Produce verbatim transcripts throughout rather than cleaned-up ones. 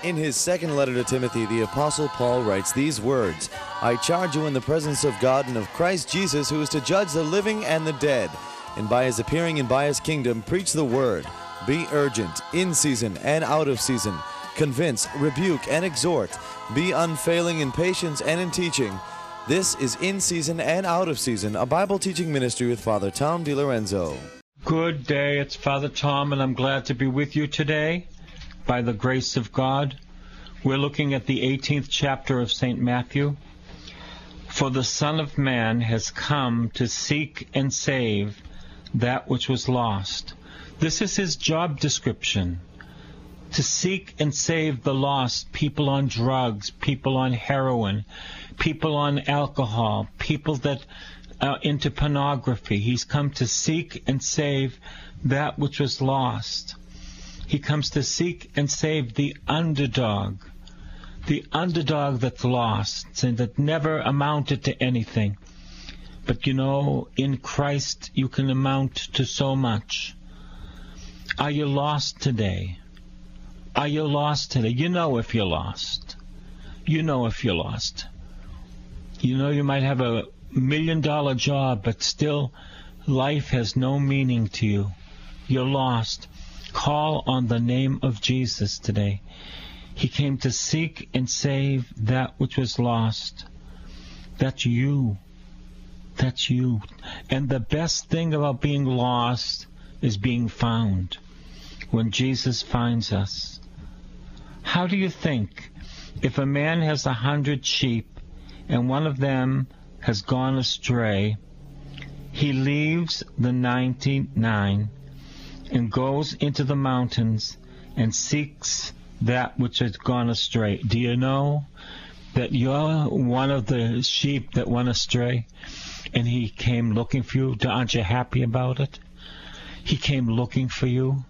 In his second letter to Timothy, the Apostle Paul writes these words, I charge you in the presence of God and of Christ Jesus, who is to judge the living and the dead, and by his appearing and by his kingdom, preach the word. Be urgent, in season and out of season. Convince, rebuke, and exhort. Be unfailing in patience and in teaching. This is In Season and Out of Season, a Bible teaching ministry with Father Tom DiLorenzo. Good day, it's Father Tom, and I'm glad to be with you today. By the grace of God, we're looking at the eighteenth chapter of Saint Matthew. For the Son of Man has come to seek and save that which was lost. This is his job description. To seek and save the lost, people on drugs, people on heroin, people on alcohol, people that are into pornography. He's come to seek and save that which was lost. He comes to seek and save the underdog, the underdog that's lost and that never amounted to anything. But you know, in Christ you can amount to so much. Are you lost today? Are you lost today? You know if you're lost. You know if you're lost. You know you might have a million dollar job, but still life has no meaning to you. You're lost. Call on the name of Jesus today. He came to seek and save that which was lost. That's you. That's you. And the best thing about being lost is being found. When Jesus finds us. How do you think if a man has a hundred sheep and one of them has gone astray, he leaves the ninety-nine and goes into the mountains and seeks that which has gone astray? Do you know that you're one of the sheep that went astray and he came looking for you? Aren't you happy about it? He came looking for you.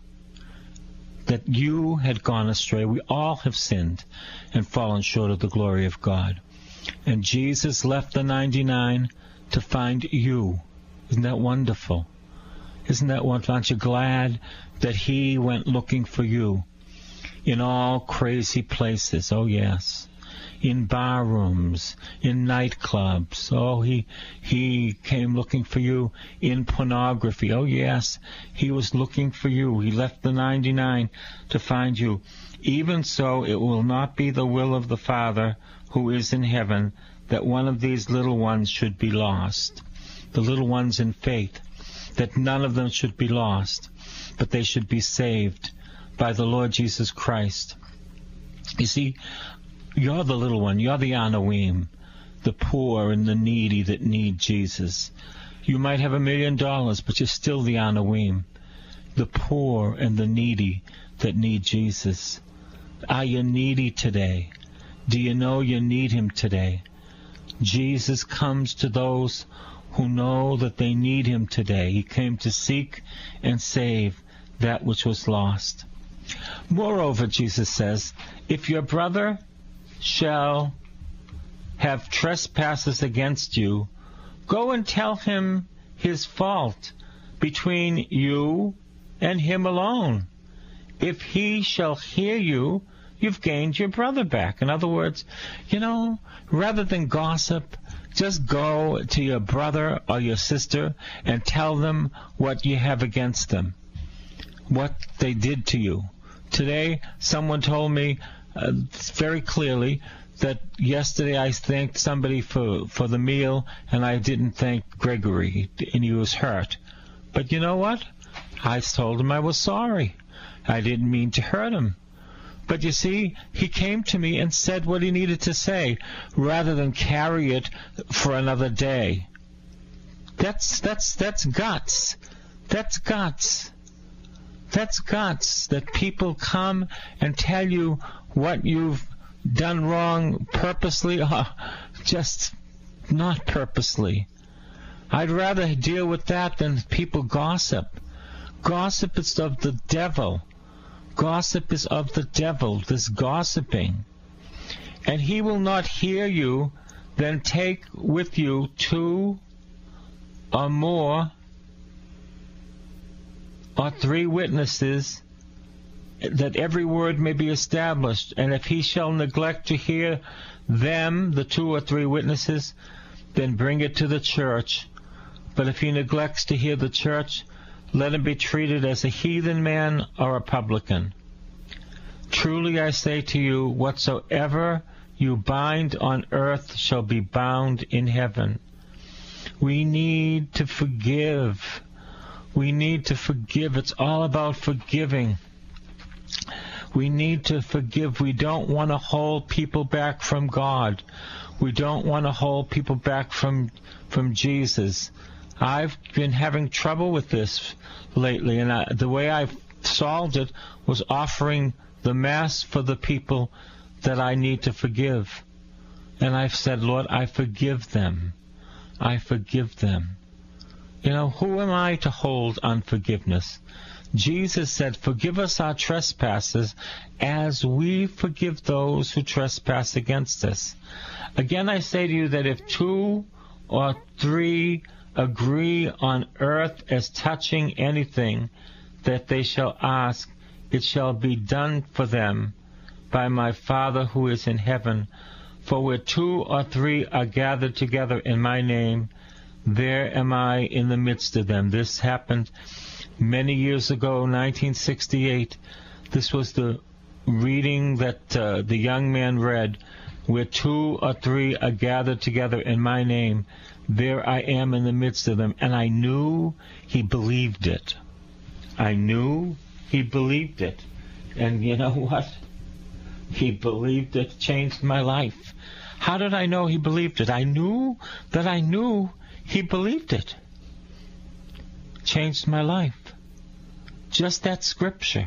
That you had gone astray. We all have sinned and fallen short of the glory of God. And Jesus left the ninety-nine to find you. Isn't that wonderful? Isn't that wonderful? Aren't you glad that he went looking for you in all crazy places? Oh, yes. In bar rooms, in nightclubs. Oh, he he came looking for you in pornography. Oh, yes, he was looking for you. He left the ninety-nine to find you. Even so, it will not be the will of the Father who is in heaven that one of these little ones should be lost. The little ones in faith, that none of them should be lost, but they should be saved by the Lord Jesus Christ. You see, you're the little one. You're the Anawim, the poor and the needy that need Jesus. You might have a million dollars, but you're still the Anawim, the poor and the needy that need Jesus. Are you needy today? Do you know you need him today? Jesus comes to those who know that they need him today. He came to seek and save that which was lost. Moreover, Jesus says, if your brother shall have trespasses against you, go and tell him his fault between you and him alone. If he shall hear you, you've gained your brother back. In other words, you know, rather than gossip, just go to your brother or your sister and tell them what you have against them, what they did to you. Today, someone told me Uh, very clearly that yesterday I thanked somebody for, for the meal and I didn't thank Gregory and he was hurt. But you know what? I told him I was sorry. I didn't mean to hurt him. But you see, he came to me and said what he needed to say rather than carry it for another day. That's, that's, that's guts. That's guts. That's guts, that people come and tell you what you've done wrong purposely or just not purposely. I'd rather deal with that than people gossip. Gossip is of the devil. Gossip is of the devil, this gossiping. And he will not hear you, then take with you two or more or three witnesses, that every word may be established. And if he shall neglect to hear them, the two or three witnesses, then bring it to the church. But if he neglects to hear the church, let him be treated as a heathen man or a publican. Truly I say to you, whatsoever you bind on earth shall be bound in heaven. We need to forgive. We need to forgive. It's all about forgiving. We need to forgive. We don't want to hold people back from God. We don't want to hold people back from from Jesus. I've been having trouble with this lately, and I, the way I've solved it was offering the Mass for the people that I need to forgive. And I've said, Lord, I forgive them. I forgive them. You know, who am I to hold unforgiveness? Jesus said, forgive us our trespasses as we forgive those who trespass against us. Again, I say to you that if two or three agree on earth as touching anything that they shall ask, it shall be done for them by my Father who is in heaven. For where two or three are gathered together in my name, there am I in the midst of them. This happened many years ago, nineteen sixty-eight. This was the reading that uh, the young man read. Where two or three are gathered together in my name, there I am in the midst of them. And I knew he believed it. I knew he believed it. And you know what? He believed it, changed my life. How did I know he believed it? I knew that I knew he believed it. Changed my life. Just that scripture.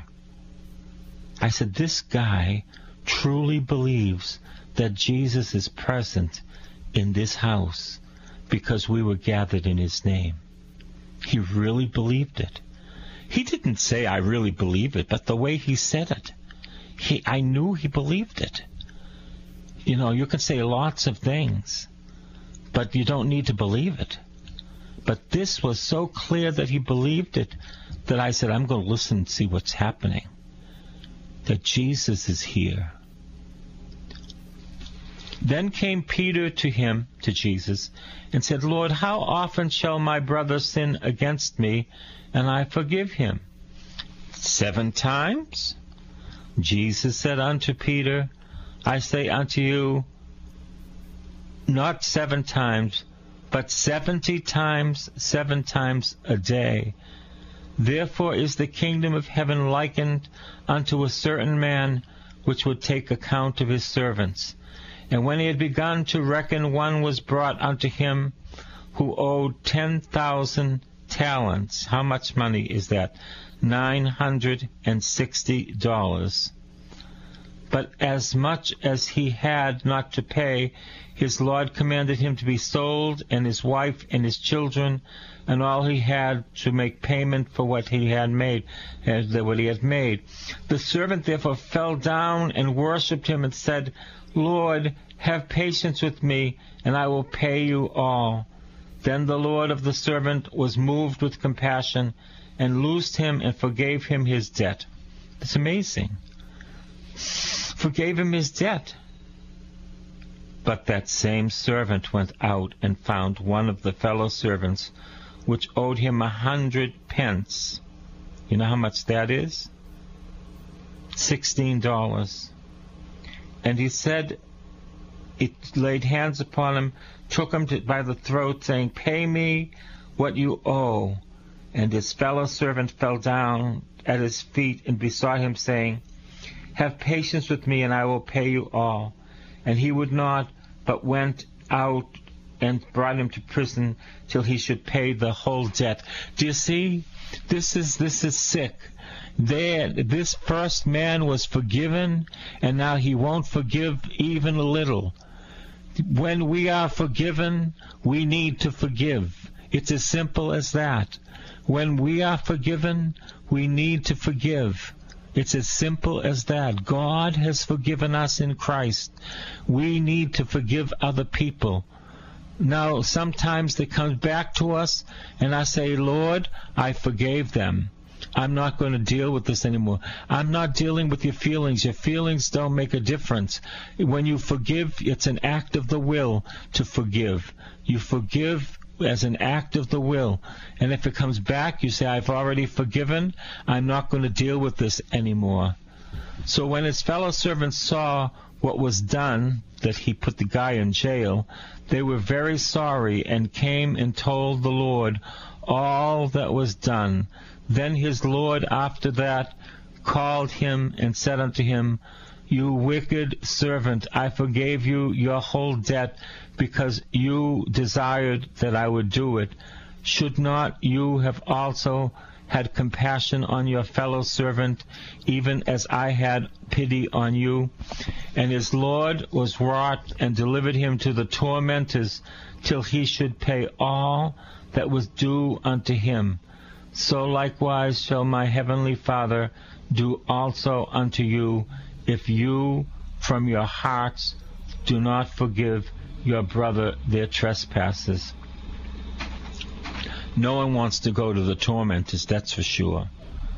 I said, this guy truly believes that Jesus is present in this house because we were gathered in his name. He really believed it. He didn't say, I really believe it, but the way he said it, he, I knew he believed it. You know, you can say lots of things, but you don't need to believe it. But this was so clear that he believed it that I said, I'm going to listen and see what's happening. That Jesus is here. Then came Peter to him, to Jesus, and said, Lord, how often shall my brother sin against me, and I forgive him? Seven times? Jesus said unto Peter, I say unto you, not seven times, but seventy times, seven times a day. Therefore is the kingdom of heaven likened unto a certain man which would take account of his servants. And when he had begun to reckon, one was brought unto him who owed ten thousand talents. How much money is that? Nine hundred and sixty dollars. But as much as he had not to pay, his Lord commanded him to be sold, and his wife and his children, and all he had, to make payment for what he had made, uh, what he had made. The servant therefore fell down and worshipped him and said, Lord, have patience with me, and I will pay you all. Then the Lord of the servant was moved with compassion, and loosed him and forgave him his debt. It's amazing. Forgave him his debt. But that same servant went out and found one of the fellow servants, which owed him a hundred pence. You know how much that is? Sixteen dollars. And he said, he laid hands upon him, took him to, by the throat, saying, Pay me what you owe. And his fellow servant fell down at his feet and besought him, saying, Have patience with me, and I will pay you all. And he would not, but went out and brought him to prison till he should pay the whole debt. Do you see? This is this is sick. There, this first man was forgiven, and now he won't forgive even a little. When we are forgiven, we need to forgive. It's as simple as that. When we are forgiven, we need to forgive. It's as simple as that. God has forgiven us in Christ. We need to forgive other people. Now, sometimes they come back to us, and I say, Lord, I forgave them. I'm not going to deal with this anymore. I'm not dealing with your feelings. Your feelings don't make a difference. When you forgive, it's an act of the will to forgive. You forgive as an act of the will. And if it comes back, you say, I've already forgiven. I'm not going to deal with this anymore. So when his fellow servants saw what was done, that he put the guy in jail, they were very sorry and came and told the Lord all that was done. Then his Lord after that called him and said unto him, You wicked servant, I forgave you your whole debt, because you desired that I would do it. Should not you have also had compassion on your fellow servant, even as I had pity on you? And his Lord was wroth and delivered him to the tormentors, till he should pay all that was due unto him. So likewise shall my heavenly Father do also unto you, if you from your hearts do not forgive your brother their trespasses. No one wants to go to the tormentors, that's for sure.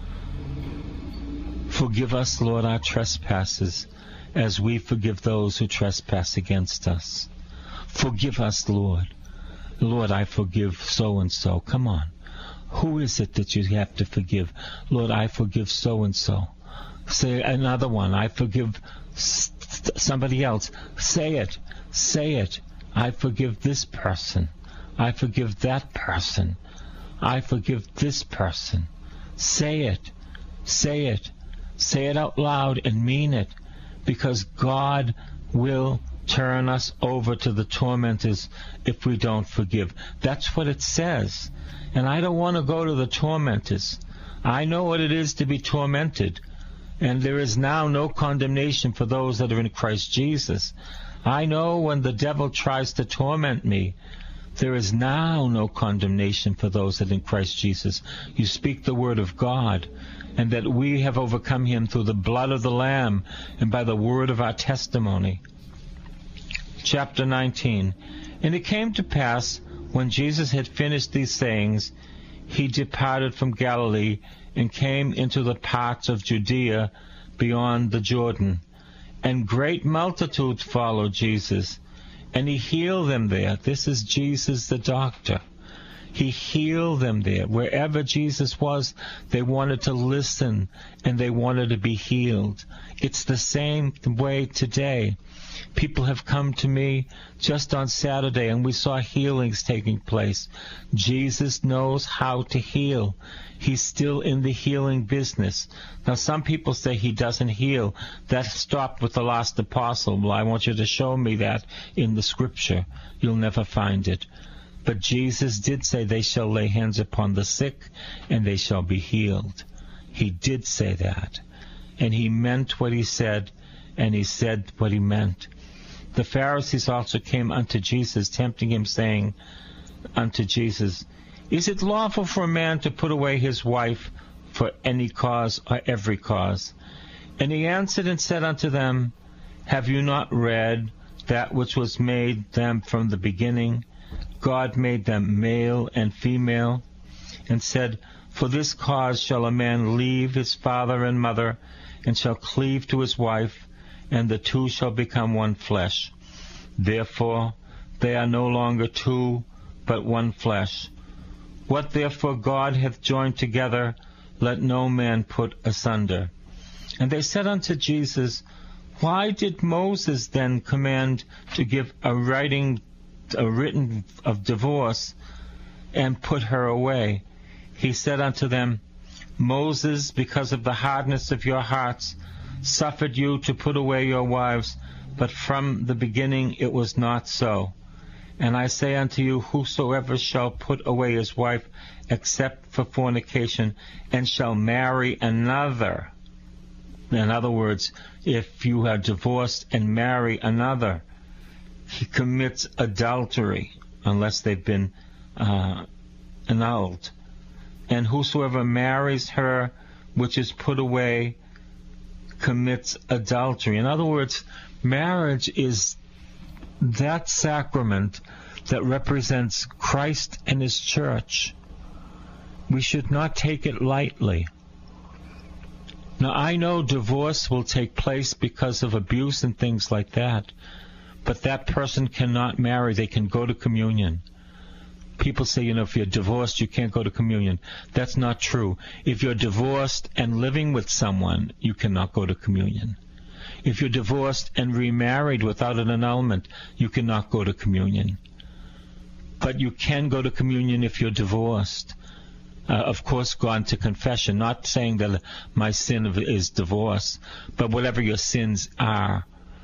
Forgive us, Lord, our trespasses, as we forgive those who trespass against us. Forgive us, Lord. Lord, I forgive so-and-so. Come on. Who is it that you have to forgive? Lord, I forgive so-and-so. Say another one. I forgive somebody else. Say it. Say it. I forgive this person. I forgive that person. I forgive this person. Say it. Say it. Say it out loud and mean it, because God will turn us over to the tormentors if we don't forgive. That's what it says. And I don't want to go to the tormentors. I know what it is to be tormented. And there is now no condemnation for those that are in Christ Jesus. I know when the devil tries to torment me, there is now no condemnation for those that are in Christ Jesus. You speak the word of God, and that we have overcome him through the blood of the Lamb and by the word of our testimony. Chapter nineteen. And it came to pass, when Jesus had finished these sayings, he departed from Galilee and came into the parts of Judea beyond the Jordan. And great multitudes followed Jesus, and he healed them there. This is Jesus the doctor. He healed them there. Wherever Jesus was, they wanted to listen, and they wanted to be healed. It's the same way today. People have come to me just on Saturday, and we saw healings taking place. Jesus knows how to heal. He's still in the healing business. Now, some people say he doesn't heal. That stopped with the last apostle. Well, I want you to show me that in the scripture. You'll never find it. But Jesus did say they shall lay hands upon the sick, and they shall be healed. He did say that. And he meant what he said, and he said what he meant. The Pharisees also came unto Jesus, tempting him, saying unto Jesus, Is it lawful for a man to put away his wife for any cause or every cause? And he answered and said unto them, Have you not read that which was made them from the beginning? God made them male and female, and said, For this cause shall a man leave his father and mother, and shall cleave to his wife, and the two shall become one flesh. Therefore they are no longer two, but one flesh. What therefore God hath joined together, let no man put asunder. And they said unto Jesus, Why did Moses then command to give a writing, a written of divorce, and put her away? He said unto them, Moses, because of the hardness of your hearts, suffered you to put away your wives, but from the beginning it was not so. And I say unto you, whosoever shall put away his wife, except for fornication, and shall marry another. In other words, if you are divorced and marry another, he commits adultery, unless they've been uh, annulled. And whosoever marries her which is put away commits adultery. In other words, marriage is that sacrament that represents Christ and his church. we should not take it lightly. Now, I know divorce will take place because of abuse and things like that, but that person cannot marry. They can go to communion. People say, you know, if you're divorced, you can't go to communion. That's not true. If you're divorced and living with someone, you cannot go to communion. If you're divorced and remarried without an annulment, you cannot go to communion. But you can go to communion if you're divorced. Uh, of course, gone to confession, not saying that my sin is divorce, but whatever your sins are.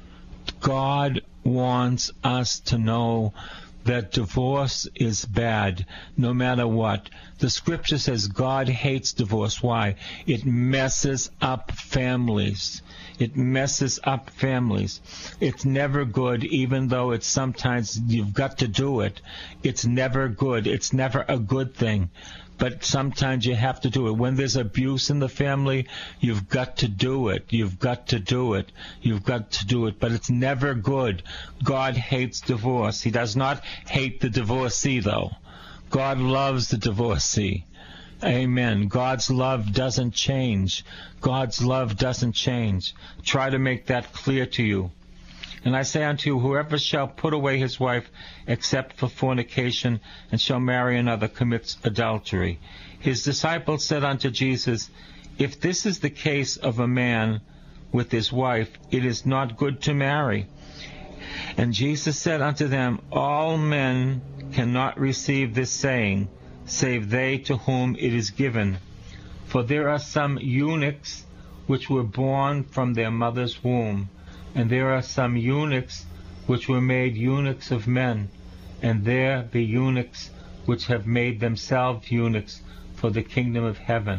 God wants us to know that divorce is bad, no matter what. The scripture says God hates divorce. Why? It messes up families. It messes up families. It's never good, even though it's sometimes you've got to do it. It's never good. It's never a good thing. But sometimes you have to do it. When there's abuse in the family, you've got to do it. You've got to do it. You've got to do it. But it's never good. God hates divorce. He does not hate the divorcee, though. God loves the divorcee. Amen. God's love doesn't change. God's love doesn't change. Try to make that clear to you. And I say unto you, whoever shall put away his wife except for fornication, and shall marry another, commits adultery. His disciples said unto Jesus, if this is the case of a man with his wife, it is not good to marry. And Jesus said unto them, all men cannot receive this saying, save they to whom it is given. For there are some eunuchs which were born from their mother's womb, and there are some eunuchs which were made eunuchs of men, and there be eunuchs which have made themselves eunuchs for the kingdom of heaven.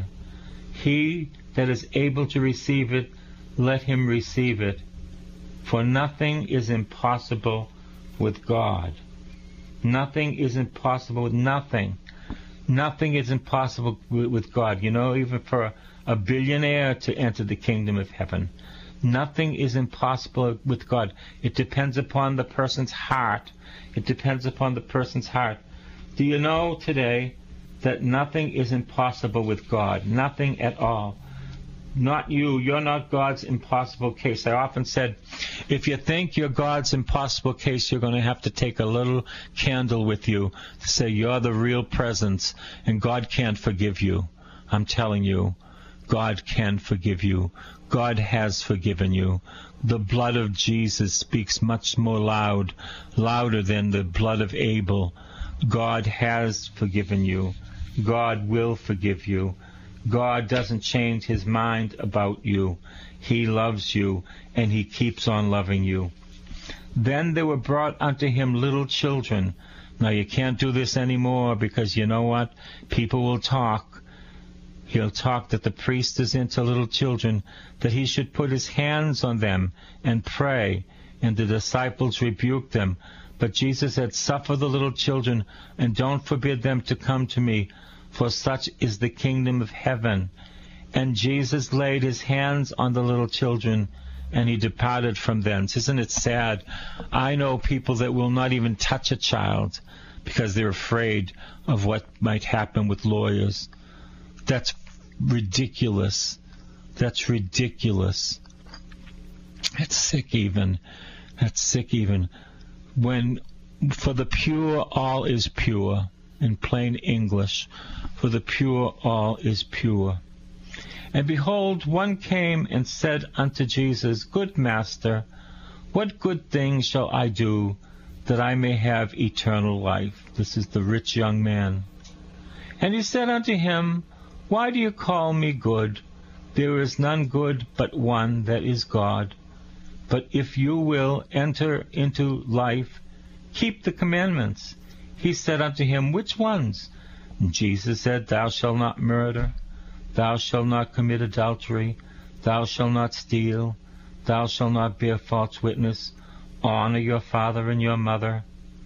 He that is able to receive it, let him receive it. For nothing is impossible with God. Nothing is impossible with nothing. Nothing is impossible with God. You know, even for a, a billionaire to enter the kingdom of heaven. Nothing is impossible with God. It depends upon the person's heart. It depends upon the person's heart. Do you know today that nothing is impossible with God? Nothing at all. Not you. You're not God's impossible case. I often said, if you think you're God's impossible case, you're going to have to take a little candle with you to say you're the real presence, and God can't forgive you. I'm telling you, God can forgive you. God has forgiven you. The blood of Jesus speaks much more loud, louder than the blood of Abel. God has forgiven you. God will forgive you. God doesn't change his mind about you. He loves you, and he keeps on loving you. Then there were brought unto him little children. Now you can't do this anymore, because you know what? People will talk. He'll talk that the priest is into little children, that he should put his hands on them and pray. And the disciples rebuked them. But Jesus said, suffer the little children, and don't forbid them to come to me, for such is the kingdom of heaven. And Jesus laid his hands on the little children, and he departed from thence. Isn't it sad? I know people that will not even touch a child because they're afraid of what might happen with lawyers. That's ridiculous. That's ridiculous. That's sick even. That's sick even. When, for the pure, all is pure. In plain English, for the pure, all is pure. And behold, one came and said unto Jesus, Good Master, what good thing shall I do that I may have eternal life? This is the rich young man. And he said unto him, Why do you call me good? There is none good but one, that is God. But if you will enter into life, keep the commandments. He said unto him, Which ones? And Jesus said, Thou shalt not murder, thou shalt not commit adultery, thou shalt not steal, thou shalt not bear false witness, honor your father and your mother,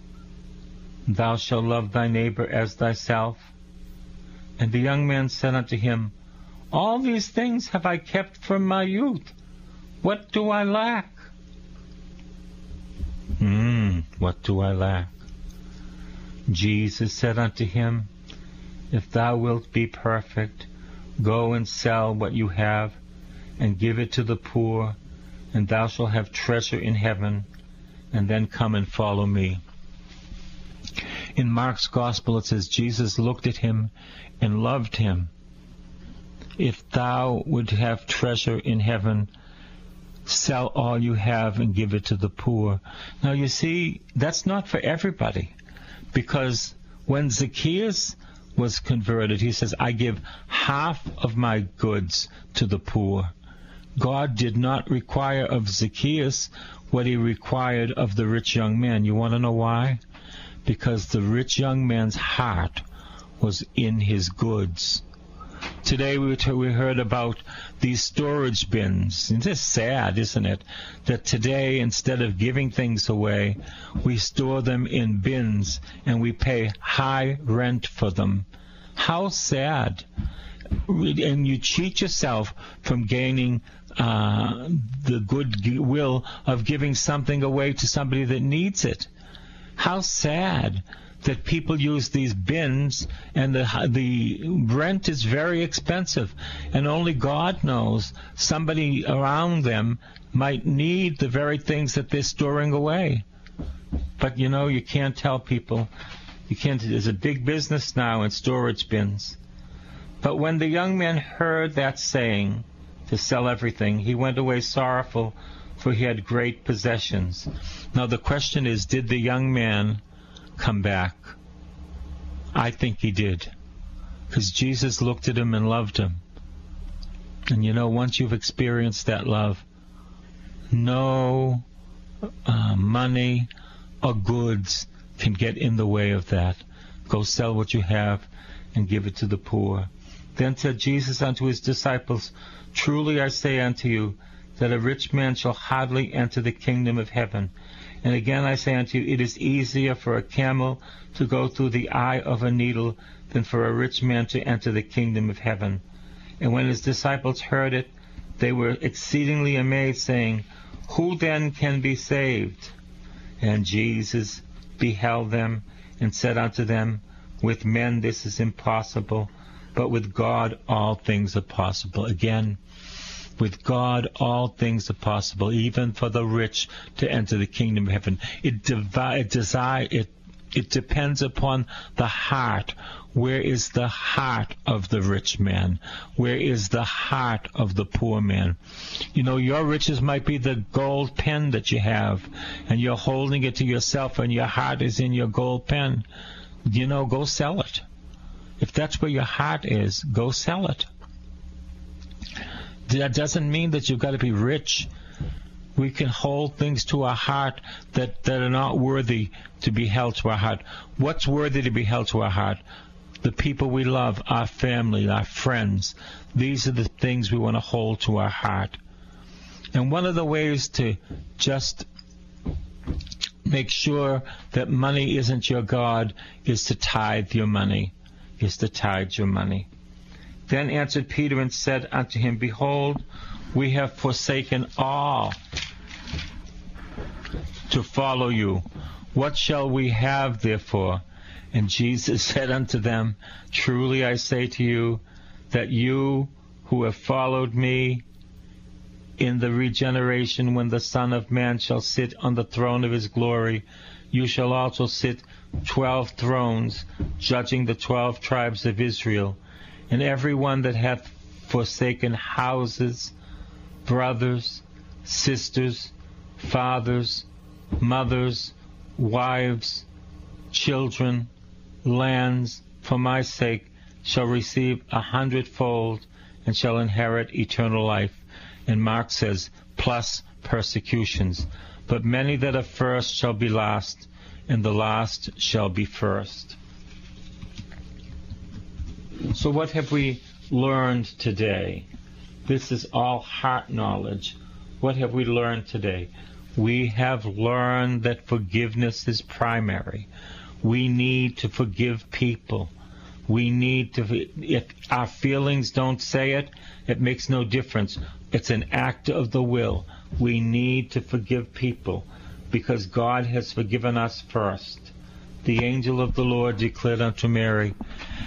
thou shalt love thy neighbor as thyself. And the young man said unto him, All these things have I kept from my youth. What do I lack? Hmm, what do I lack? Jesus said unto him, if thou wilt be perfect, go and sell what you have, and give it to the poor, and thou shalt have treasure in heaven, and then come and follow me. In Mark's Gospel it says, Jesus looked at him and loved him. If thou would have treasure in heaven, sell all you have and give it to the poor. Now you see, that's not for everybody, because when Zacchaeus was converted, he says, I give half of my goods to the poor. God did not require of Zacchaeus what he required of the rich young man. You want to know why? Because the rich young man's heart was in his goods. Today we, t- we heard about these storage bins. It's just sad, isn't it? That today, instead of giving things away, we store them in bins and we pay high rent for them. How sad. And you cheat yourself from gaining uh, the goodwill of giving something away to somebody that needs it. How sad that people use these bins, and the the rent is very expensive, and only God knows somebody around them might need the very things that they're storing away. But you know, you can't tell people. You can't. There's a big business now in storage bins. But when the young man heard that saying, to sell everything, he went away sorrowful, for he had great possessions. Now the question is, did the young man come back? I think he did, because Jesus looked at him and loved him. And you know, once you've experienced that love, no uh, money or goods can get in the way of that. Go sell what you have and give it to the poor. Then said Jesus unto his disciples, Truly I say unto you, that a rich man shall hardly enter the kingdom of heaven. And again I say unto you, it is easier for a camel to go through the eye of a needle than for a rich man to enter the kingdom of heaven. And when his disciples heard it, they were exceedingly amazed, saying, Who then can be saved? And Jesus beheld them and said unto them, With men this is impossible, but with God all things are possible. Again, with God all things are possible, even for the rich to enter the kingdom of heaven. It, devi- it, desire, it, it depends upon the heart. Where is the heart of the rich man? Where is the heart of the poor man? You know, your riches might be the gold pen that you have, and you're holding it to yourself, and your heart is in your gold pen. You know, go sell it. If that's where your heart is, go sell it. That doesn't mean that you've got to be rich. We can hold things to our heart that, that are not worthy to be held to our heart. What's worthy to be held to our heart? The people we love, our family, our friends. These are the things we want to hold to our heart. And one of the ways to just make sure that money isn't your God is to tithe your money. Is to tithe your money. Then answered Peter and said unto him, Behold, we have forsaken all to follow you. What shall we have therefore? And Jesus said unto them, Truly I say to you, that you who have followed me in the regeneration, when the Son of Man shall sit on the throne of his glory, you shall also sit twelve thrones, judging the twelve tribes of Israel. And every one that hath forsaken houses, brothers, sisters, fathers, mothers, wives, children, lands, for my sake, shall receive a hundredfold, and shall inherit eternal life. And Mark says, plus persecutions. But many that are first shall be last, and the last shall be first. So what have we learned today? This is all heart knowledge. What have we learned today? We have learned that forgiveness is primary. We need to forgive people. We need to, if our feelings don't say it, it makes no difference. It's an act of the will. We need to forgive people because God has forgiven us first. The angel of the Lord declared unto Mary,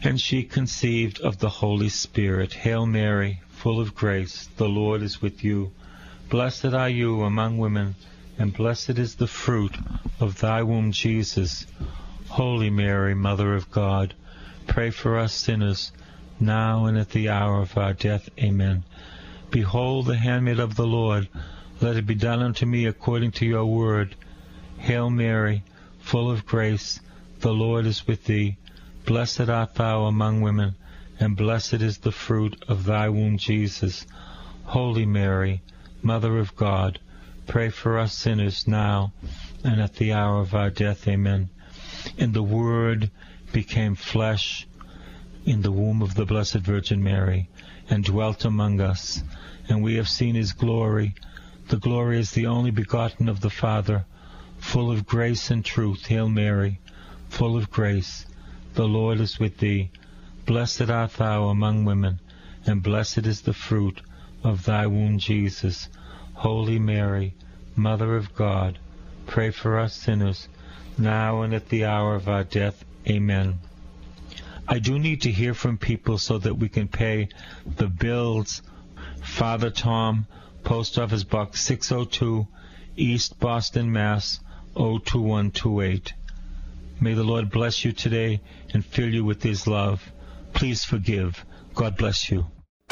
And she conceived of the Holy Spirit. Hail Mary, full of grace, the Lord is with you. Blessed are you among women, and blessed is the fruit of thy womb, Jesus. Holy Mary, Mother of God, pray for us sinners, now and at the hour of our death. Amen. Behold the handmaid of the Lord. Let it be done unto me according to your word. Hail Mary, full of grace, the Lord is with thee. Blessed art thou among women, and blessed is the fruit of thy womb, Jesus. Holy Mary, Mother of God, pray for us sinners now and at the hour of our death. Amen. And the Word became flesh in the womb of the Blessed Virgin Mary, and dwelt among us. And we have seen his glory. The glory is the only begotten of the Father, full of grace and truth. Hail Mary, full of grace, the Lord is with thee. Blessed art thou among women, and blessed is the fruit of thy womb, Jesus. Holy Mary, Mother of God, pray for us sinners, now and at the hour of our death. Amen. I do need to hear from people so that we can pay the bills. Father Tom, Post Office Box six oh two, East Boston, Mass. oh two one two eight. May the Lord bless you today and fill you with his love. Please forgive. God bless you.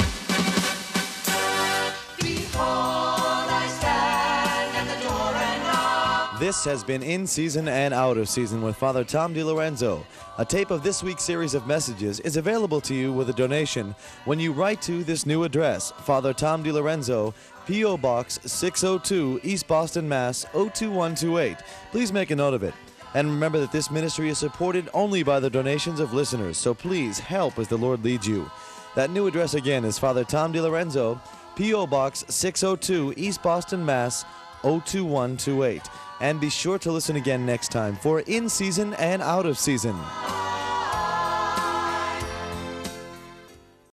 This has been In Season and Out of Season with Father Tom DiLorenzo. A tape of this week's series of messages is available to you with a donation when you write to this new address, Father Tom DiLorenzo, P O. Box six oh two, East Boston, Mass. oh two one two eight. Please make a note of it. And remember that this ministry is supported only by the donations of listeners, so please help as the Lord leads you. That new address again is Father Tom DiLorenzo, P O. Box six oh two, East Boston, Mass. oh two one two eight. And be sure to listen again next time for In Season and Out of Season.